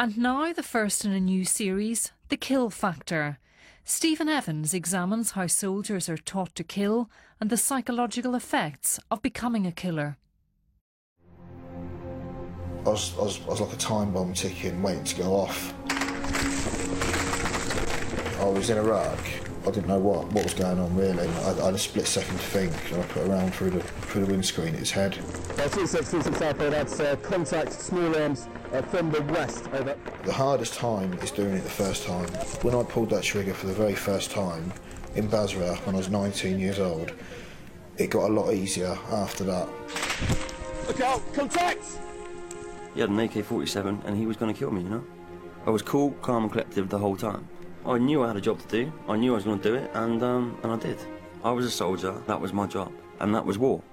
And now the first in a new series, The Kill Factor. Stephen Evans examines how soldiers are taught to kill and the psychological effects of becoming a killer. I was like a time bomb ticking, waiting to go off. I was in Iraq. I didn't know what was going on really. I had a split second to think, and I put a round through the windscreen at his head. 366 Alpha, that's contact small arms from the west, over. The hardest time is doing it the first time. When I pulled that trigger for the very first time in Basra when I was 19 years old, it got a lot easier after that. Look out, contact! He had an AK-47 and he was going to kill me, you know? I was cool, calm and collective the whole time. I knew I had a job to do, I knew I was going to do it, and I did. I was a soldier, that was my job, and that was war.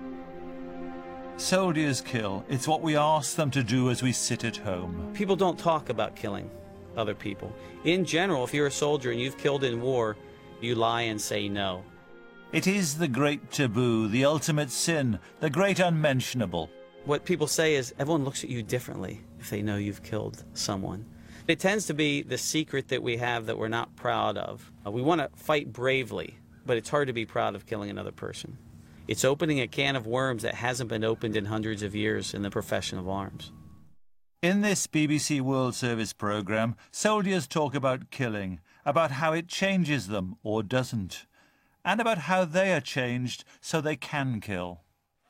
Soldiers kill. It's what we ask them to do as we sit at home. People don't talk about killing other people. In general, if you're a soldier and you've killed in war, you lie and say no. It is the great taboo, the ultimate sin, the great unmentionable. What people say is everyone looks at you differently if they know you've killed someone. It tends to be the secret that we have that we're not proud of. We want to fight bravely, but it's hard to be proud of killing another person. It's opening a can of worms that hasn't been opened in hundreds of years in the profession of arms. In this BBC World Service programme, soldiers talk about killing, about how it changes them or doesn't, and about how they are changed so they can kill.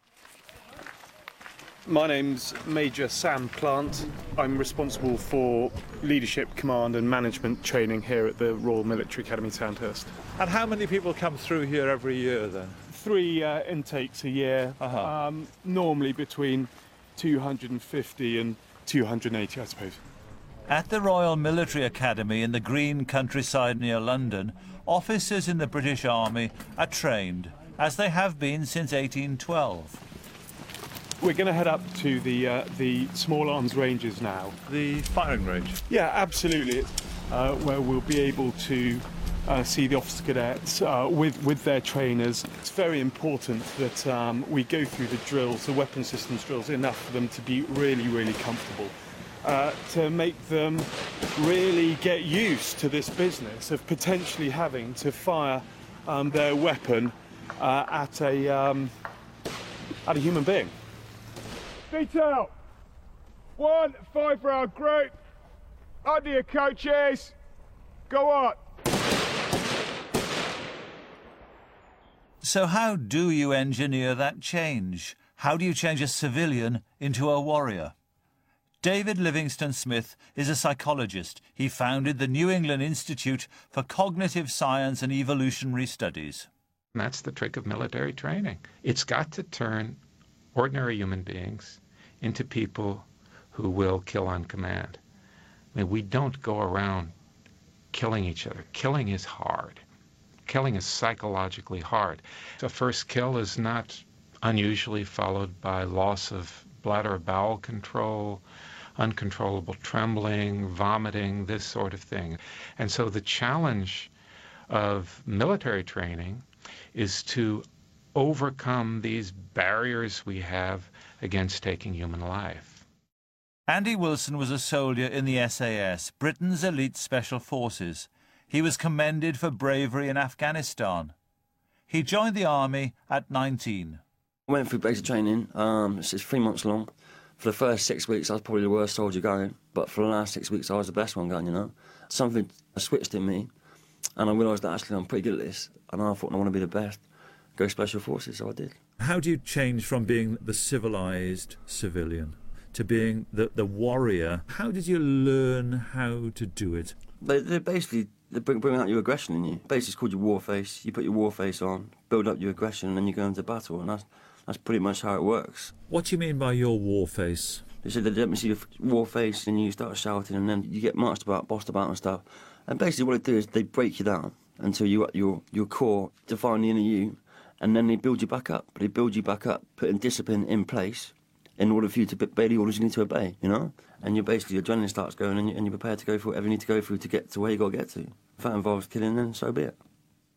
My name's Major Sam Plant. I'm responsible for leadership, command and management training here at the Royal Military Academy Sandhurst. And how many people come through here every year then? 3 intakes a year, normally between 250 and 280, I suppose. At the Royal Military Academy in the green countryside near London, officers in the British Army are trained, as they have been since 1812. We're going to head up to the small arms ranges now. The firing range? Yeah, absolutely. Where we'll be able to see the officer cadets with their trainers. It's very important that we go through the drills, the weapon systems drills, enough for them to be really, really comfortable. To make them really get used to this business of potentially having to fire their weapon at a human being. Detail! 1 5-round group. Under your coaches. Go on. So how do you engineer that change? How do you change a civilian into a warrior? David Livingstone Smith is a psychologist. He founded the New England Institute for Cognitive Science and Evolutionary Studies. And that's the trick of military training. It's got to turn ordinary human beings into people who will kill on command. I mean, we don't go around killing each other. Killing is hard. Killing is psychologically hard. The first kill is not unusually followed by loss of bladder or bowel control, uncontrollable trembling, vomiting, this sort of thing. And so the challenge of military training is to overcome these barriers we have against taking human life. Andy Wilson was a soldier in the SAS, Britain's elite special forces. He was commended for bravery in Afghanistan. He joined the army at 19. I went through basic training. It's 3 months long. For the first 6 weeks, I was probably the worst soldier going, but for the last 6 weeks, I was the best one going, you know. Something switched in me, and I realised that actually I'm pretty good at this, and I thought I want to be the best. Go Special Forces, so I did. How do you change from being the civilised civilian to being the warrior? How did you learn how to do it? They basically bring out your aggression in you. Basically, it's called your war face. You put your war face on, build up your aggression, and then you go into battle, and that's pretty much how it works. What do you mean by your war face? They said they let me see your war face, and you start shouting, and then you get marched about, bossed about and stuff. And basically what they do is they break you down until you're at your core, define the inner you, and then they build you back up. But they build you back up, putting discipline in place in order for you to obey the orders you need to obey, you know? And you're basically, your adrenaline starts going and you're prepared to go through whatever you need to go through to get to where you got to get to. If that involves killing, then so be it.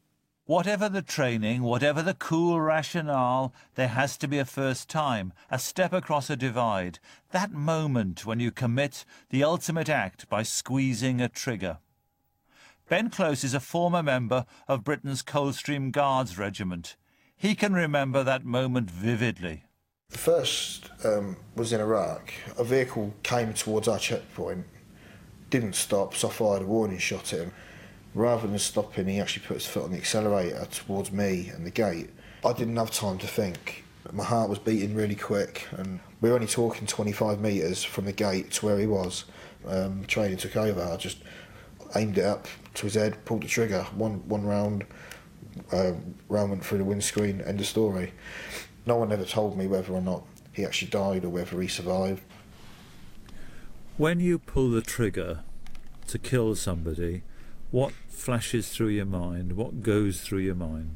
Whatever the training, whatever the cool rationale, there has to be a first time, a step across a divide, that moment when you commit the ultimate act by squeezing a trigger. Ben Close is a former member of Britain's Coldstream Guards Regiment. He can remember that moment vividly. The first was in Iraq. A vehicle came towards our checkpoint, didn't stop, so I fired a warning shot at him. Rather than stopping, he actually put his foot on the accelerator towards me and the gate. I didn't have time to think. My heart was beating really quick, and we were only talking 25 metres from the gate to where he was. Training took over. I just aimed it up to his head, pulled the trigger, one round, round went through the windscreen, end of story. No one ever told me whether or not he actually died or whether he survived. When you pull the trigger to kill somebody, what flashes through your mind? What goes through your mind?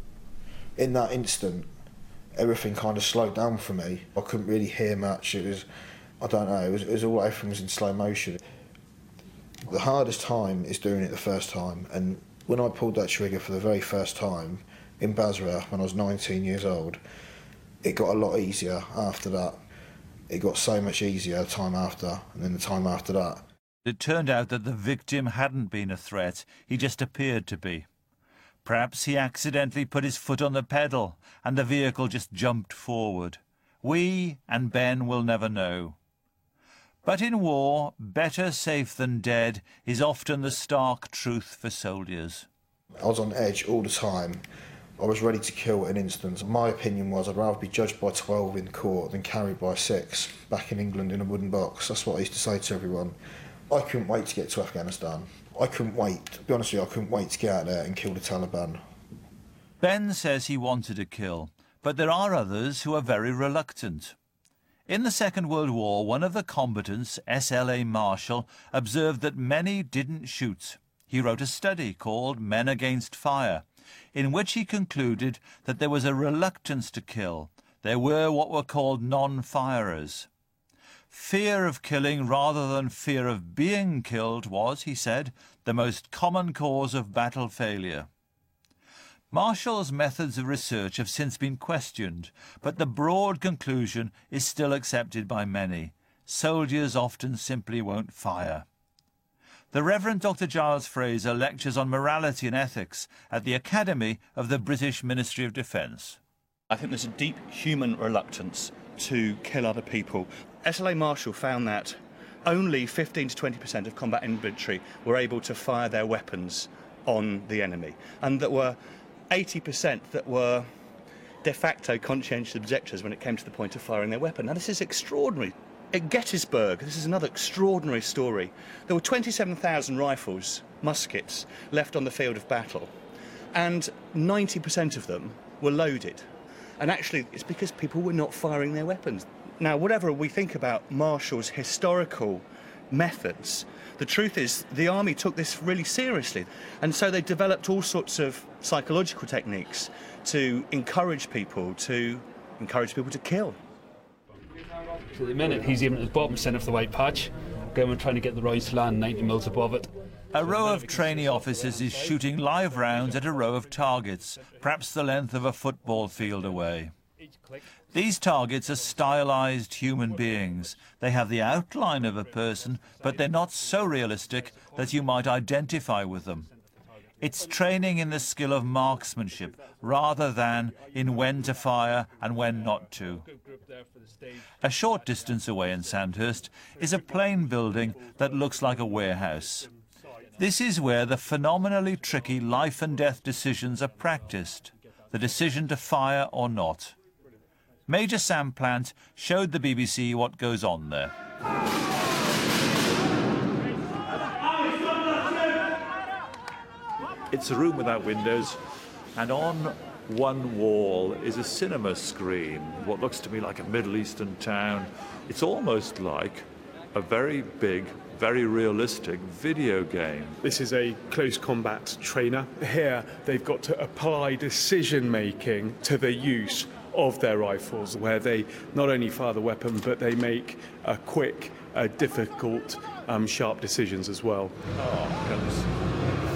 In that instant, everything kind of slowed down for me. I couldn't really hear much. It was, I don't know, it was all, everything was in slow motion. The hardest time is doing it the first time, and when I pulled that trigger for the very first time in Basra when I was 19 years old, it got a lot easier after that. It got so much easier the time after, and then the time after that. It turned out that the victim hadn't been a threat, he just appeared to be. Perhaps he accidentally put his foot on the pedal and the vehicle just jumped forward. We and Ben will never know. But in war, better safe than dead is often the stark truth for soldiers. I was on edge all the time. I was ready to kill at an instant. My opinion was I'd rather be judged by 12 in court than carried by 6 back in England in a wooden box. That's what I used to say to everyone. I couldn't wait to get to Afghanistan. I couldn't wait. To be honest with you, I couldn't wait to get out there and kill the Taliban. Ben says he wanted to kill, but there are others who are very reluctant. In the Second World War, one of the combatants, S.L.A. Marshall, observed that many didn't shoot. He wrote a study called Men Against Fire, in which he concluded that there was a reluctance to kill. There were what were called non-firers. Fear of killing rather than fear of being killed was, he said, the most common cause of battle failure. Marshall's methods of research have since been questioned, but the broad conclusion is still accepted by many. Soldiers often simply won't fire. The Reverend Dr. Giles Fraser lectures on morality and ethics at the Academy of the British Ministry of Defence. I think there's a deep human reluctance to kill other people. S.L.A. Marshall found that only 15 to 20% of combat infantry were able to fire their weapons on the enemy, and that were 80% that were de facto conscientious objectors when it came to the point of firing their weapon. Now, this is extraordinary. At Gettysburg, this is another extraordinary story. There were 27,000 rifles, muskets, left on the field of battle, and 90% of them were loaded. And actually, it's because people were not firing their weapons. Now, whatever we think about Marshall's historical methods, the truth is the army took this really seriously. And so they developed all sorts of psychological techniques to encourage people to kill. So the minute he's aiming at his bottom centre of the white patch, going trying to get the rounds to land 90 mils above it. A row of trainee officers is shooting live rounds at a row of targets, perhaps the length of a football field away. These targets are stylised human beings. They have the outline of a person, but they're not so realistic that you might identify with them. It's training in the skill of marksmanship, rather than in when to fire and when not to. A short distance away in Sandhurst is a plain building that looks like a warehouse. This is where the phenomenally tricky life and death decisions are practiced, the decision to fire or not. Major Sam Plant showed the BBC what goes on there. It's a room without windows, and on one wall is a cinema screen, what looks to me like a Middle Eastern town. It's almost like a very big, very realistic video game. This is a close combat trainer. Here they've got to apply decision making to the use of their rifles, where they not only fire the weapon but they make quick, difficult, sharp decisions as well. Oh, goodness.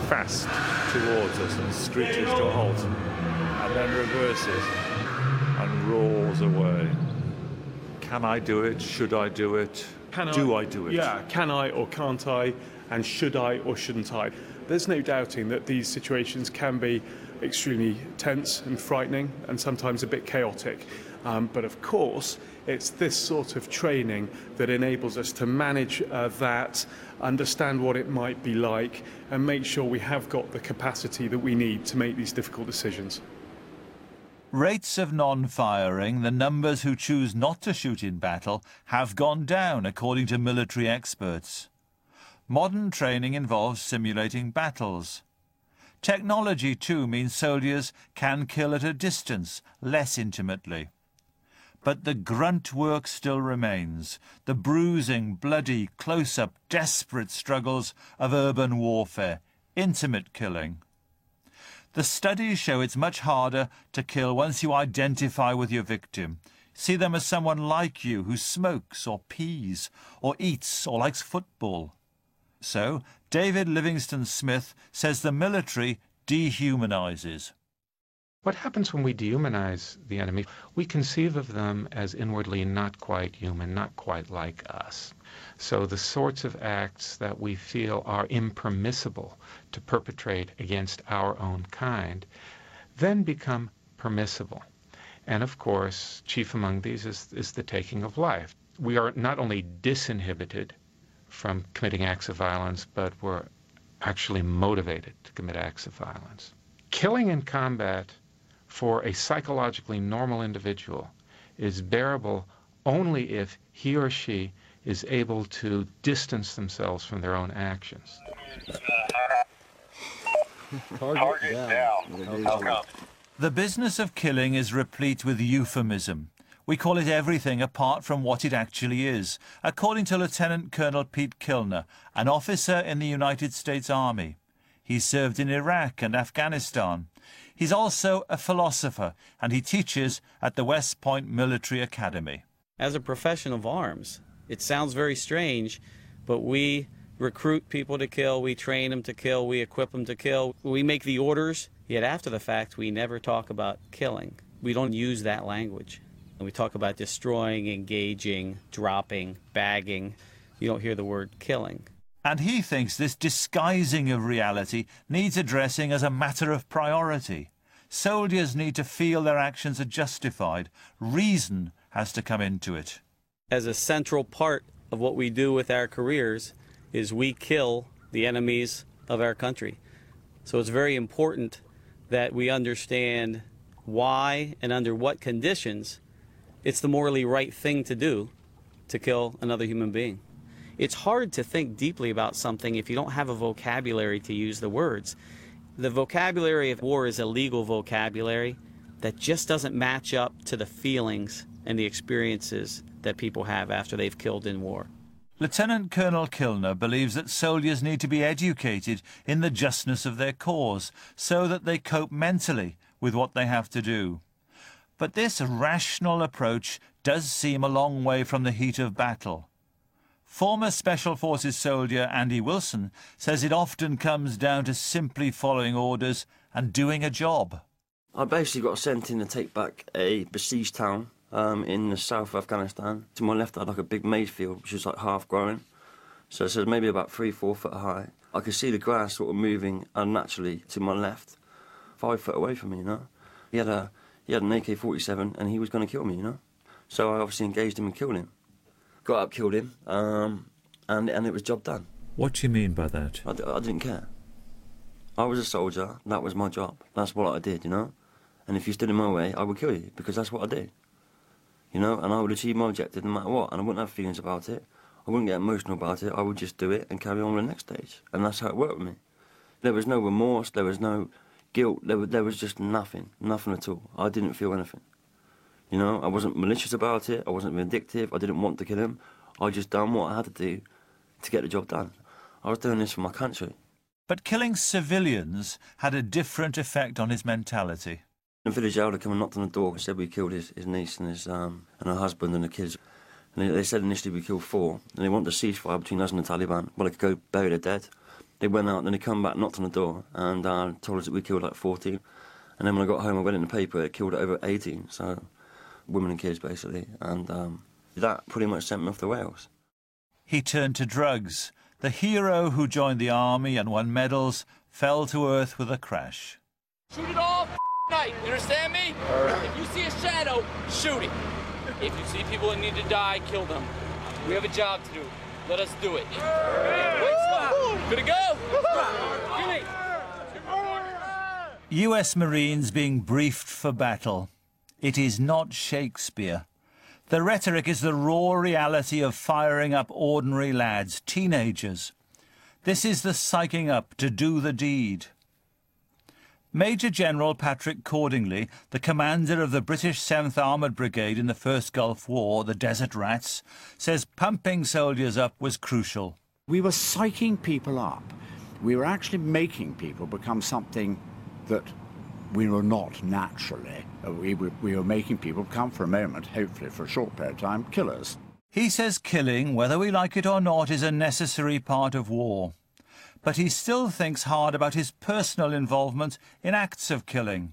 fast towards us and screeches to a halt, and then reverses and roars away. Can I do it? Should I do it? Do I do it? Yeah, can I or can't I? And should I or shouldn't I? There's no doubting that these situations can be extremely tense and frightening and sometimes a bit chaotic. But of course, it's this sort of training that enables us to manage that, understand what it might be like, and make sure we have got the capacity that we need to make these difficult decisions. Rates of non-firing, the numbers who choose not to shoot in battle, have gone down, according to military experts. Modern training involves simulating battles. Technology, too, means soldiers can kill at a distance, less intimately. But the grunt work still remains, the bruising, bloody, close-up, desperate struggles of urban warfare, intimate killing. The studies show it's much harder to kill once you identify with your victim. See them as someone like you who smokes or pees or eats or likes football. So, David Livingstone Smith says the military dehumanises. What happens when we dehumanize the enemy? We conceive of them as inwardly not quite human, not quite like us. So the sorts of acts that we feel are impermissible to perpetrate against our own kind then become permissible. And of course, chief among these is the taking of life. We are not only disinhibited from committing acts of violence, but we're actually motivated to commit acts of violence. Killing in combat for a psychologically normal individual is bearable only if he or she is able to distance themselves from their own actions. Target down. The business of killing is replete with euphemism. We call it everything apart from what it actually is, according to Lieutenant Colonel Pete Kilner, an officer in the United States Army. He served in Iraq and Afghanistan. He's also a philosopher, and he teaches at the West Point Military Academy. As a profession of arms, it sounds very strange, but we recruit people to kill, we train them to kill, we equip them to kill. We make the orders, yet after the fact, we never talk about killing. We don't use that language. And we talk about destroying, engaging, dropping, bagging. You don't hear the word killing. And he thinks this disguising of reality needs addressing as a matter of priority. Soldiers need to feel their actions are justified. Reason has to come into it. As a central part of what we do with our careers is we kill the enemies of our country. So it's very important that we understand why and under what conditions it's the morally right thing to do to kill another human being. It's hard to think deeply about something if you don't have a vocabulary to use the words. The vocabulary of war is a legal vocabulary that just doesn't match up to the feelings and the experiences that people have after they've killed in war. Lieutenant Colonel Kilner believes that soldiers need to be educated in the justness of their cause so that they cope mentally with what they have to do. But this rational approach does seem a long way from the heat of battle. Former Special Forces soldier Andy Wilson says it often comes down to simply following orders and doing a job. I basically got sent in to take back a besieged town in the south of Afghanistan. To my left I had like a big maize field which was like half growing. So it was maybe about 3-4 foot high. I could see the grass sort of moving unnaturally to my left, 5 foot away from me, you know. He had an AK-47 and he was going to kill me, you know. So I obviously engaged him and killed him. Got up, killed him, and it was job done. What do you mean by that? I didn't care. I was a soldier, that was my job. That's what I did, you know. And if you stood in my way, I would kill you, because that's what I did. You know, and I would achieve my objective no matter what, and I wouldn't have feelings about it. I wouldn't get emotional about it, I would just do it and carry on with the next stage. And that's how it worked with me. There was no remorse, there was no guilt, there was just nothing at all. I didn't feel anything. You know, I wasn't malicious about it, I wasn't vindictive, I didn't want to kill him. I just done what I had to do to get the job done. I was doing this for my country. But killing civilians had a different effect on his mentality. The village elder came and knocked on the door and said we killed his niece and her husband and the kids. And they said initially we killed 4, and they wanted a ceasefire between us and the Taliban. Well, they could go bury their dead. They went out, then they come back, knocked on the door, and told us that we killed like 14. And then when I got home, I went in the paper, it killed over 18, so women and kids, basically. And that pretty much sent me off the rails. He turned to drugs. The hero who joined the army and won medals fell to earth with a crash. Shoot it all night, you understand me? If you see a shadow, shoot it. If you see people that need to die, kill them. We have a job to do. Let us do it. Good to go? Give me. US Marines being briefed for battle. It is not Shakespeare. The rhetoric is the raw reality of firing up ordinary lads, teenagers. This is the psyching up to do the deed. Major General Patrick Cordingley, the commander of the British 7th Armoured Brigade in the First Gulf War, the Desert Rats, says pumping soldiers up was crucial. We were psyching people up. We were actually making people become something that we were not naturally. We were making people become, for a moment, hopefully for a short period of time, killers. He says killing, whether we like it or not, is a necessary part of war. But he still thinks hard about his personal involvement in acts of killing.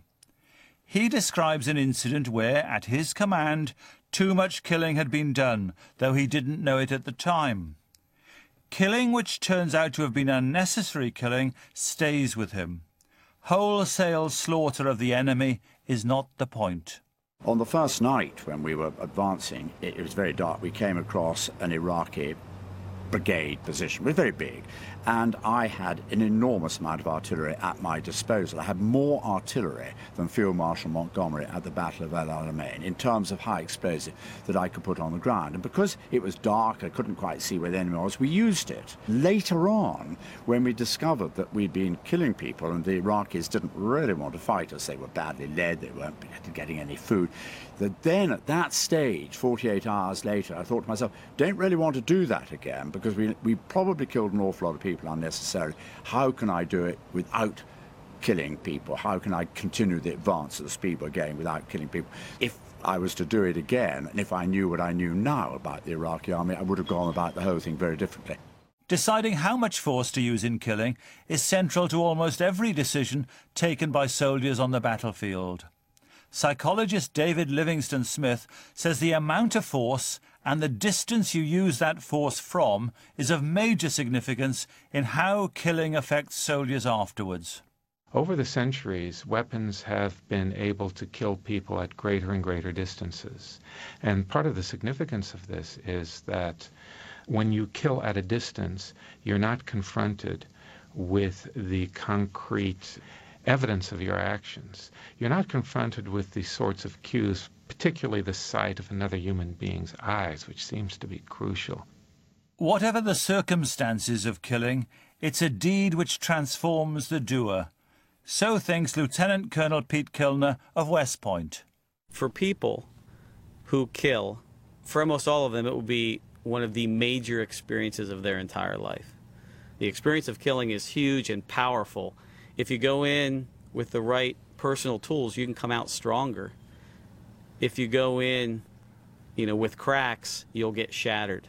He describes an incident where, at his command, too much killing had been done, though he didn't know it at the time. Killing which turns out to have been unnecessary killing stays with him. Wholesale slaughter of the enemy is not the point. On the first night when we were advancing, it was very dark. We came across an Iraqi brigade position. It was very big, and I had an enormous amount of artillery at my disposal. I had more artillery than Field Marshal Montgomery at the Battle of El Alamein in terms of high explosive that I could put on the ground. And because it was dark, I couldn't quite see where the enemy was, we used it. Later on, when we discovered that we'd been killing people and the Iraqis didn't really want to fight us, they were badly led, they weren't getting any food, that then at that stage, 48 hours later, I thought to myself, don't really want to do that again, because we probably killed an awful lot of people unnecessarily. How can I do it without killing people? How can I continue the advance at the speed we're going without killing people? If I was to do it again, and if I knew what I knew now about the Iraqi army, I would have gone about the whole thing very differently. Deciding how much force to use in killing is central to almost every decision taken by soldiers on the battlefield. Psychologist David Livingstone Smith says the amount of force and the distance you use that force from is of major significance in how killing affects soldiers afterwards. Over the centuries, weapons have been able to kill people at greater and greater distances. And part of the significance of this is that when you kill at a distance, you're not confronted with the concrete evidence of your actions. You're not confronted with these sorts of cues, particularly the sight of another human being's eyes, which seems to be crucial. Whatever the circumstances of killing, it's a deed which transforms the doer. So thinks Lieutenant Colonel Pete Kilner of West Point. For people who kill, for almost all of them, it will be one of the major experiences of their entire life. The experience of killing is huge and powerful. If you go in with the right personal tools, you can come out stronger. If you go in, with cracks, you'll get shattered.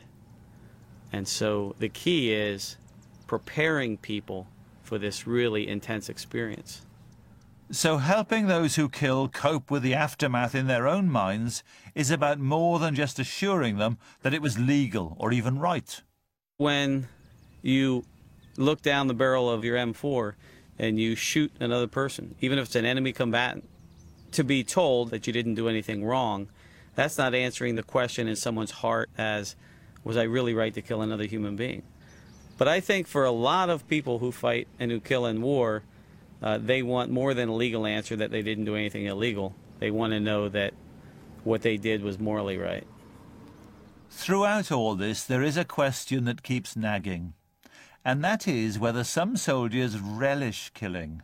And so the key is preparing people for this really intense experience. So helping those who kill cope with the aftermath in their own minds is about more than just assuring them that it was legal or even right. When you look down the barrel of your M4 and you shoot another person, even if it's an enemy combatant, to be told that you didn't do anything wrong, that's not answering the question in someone's heart as, was I really right to kill another human being? But I think for a lot of people who fight and who kill in war, they want more than a legal answer that they didn't do anything illegal. They want to know that what they did was morally right. Throughout all this, there is a question that keeps nagging, and that is whether some soldiers relish killing.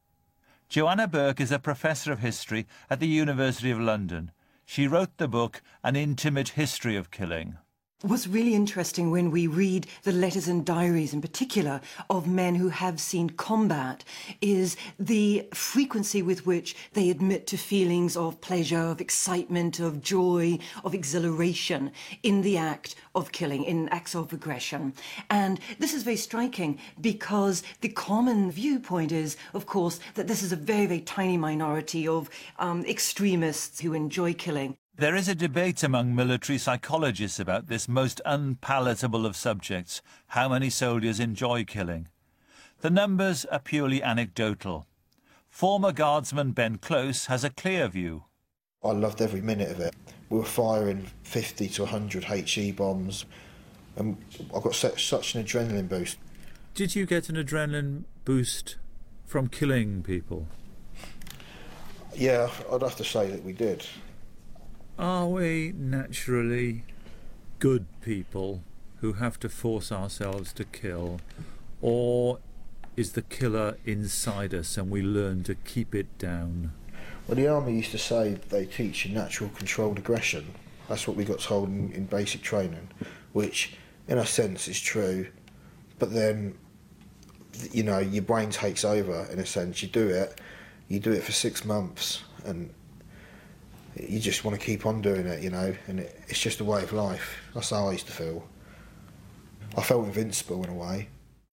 Joanna Burke is a professor of history at the University of London. She wrote the book An Intimate History of Killing. What's really interesting when we read the letters and diaries in particular of men who have seen combat is the frequency with which they admit to feelings of pleasure, of excitement, of joy, of exhilaration in the act of killing, in acts of aggression. And this is very striking because the common viewpoint is, of course, that this is a very, very tiny minority of extremists who enjoy killing. There is a debate among military psychologists about this most unpalatable of subjects, how many soldiers enjoy killing. The numbers are purely anecdotal. Former Guardsman Ben Close has a clear view. I loved every minute of it. We were firing 50 to 100 HE bombs, and I got such an adrenaline boost. Did you get an adrenaline boost from killing people? Yeah, I'd have to say that we did. Are we naturally good people who have to force ourselves to kill, or is the killer inside us and we learn to keep it down? Well, the army used to say they teach you natural controlled aggression. That's what we got told in basic training, which in a sense is true, but then, you know, your brain takes over in a sense. You do it for 6 months, and you just want to keep on doing it, you know, and it's just a way of life. That's how I used to feel. I felt invincible in a way.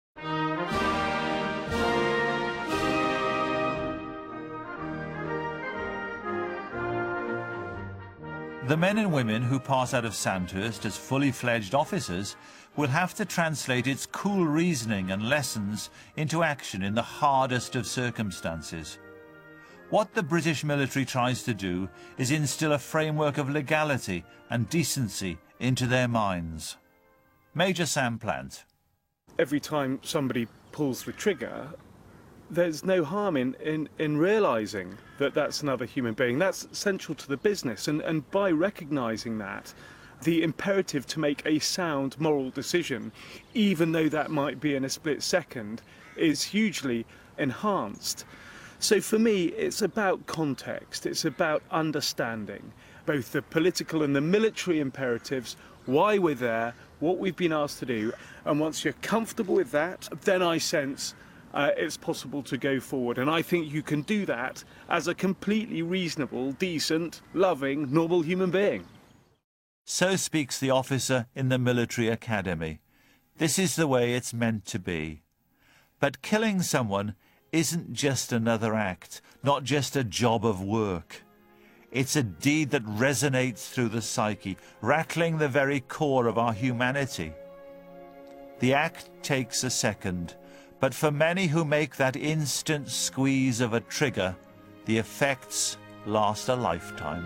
The men and women who pass out of Sandhurst as fully fledged officers will have to translate its cool reasoning and lessons into action in the hardest of circumstances. What the British military tries to do is instill a framework of legality and decency into their minds. Major Sam Plant. Every time somebody pulls the trigger, there's no harm in realising that that's another human being. That's central to the business, and by recognising that, the imperative to make a sound moral decision, even though that might be in a split second, is hugely enhanced. So for me, it's about context, it's about understanding both the political and the military imperatives, why we're there, what we've been asked to do, and once you're comfortable with that, then I sense it's possible to go forward. And I think you can do that as a completely reasonable, decent, loving, normal human being. So speaks the officer in the military academy. This is the way it's meant to be. But killing someone isn't just another act, not just a job of work. It's a deed that resonates through the psyche, rattling the very core of our humanity. The act takes a second, but for many who make that instant squeeze of a trigger, the effects last a lifetime.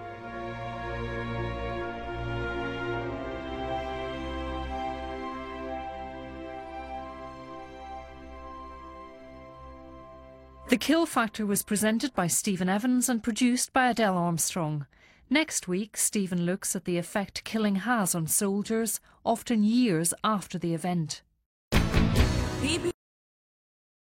The Kill Factor was presented by Stephen Evans and produced by Adele Armstrong. Next week, Stephen looks at the effect killing has on soldiers, often years after the event.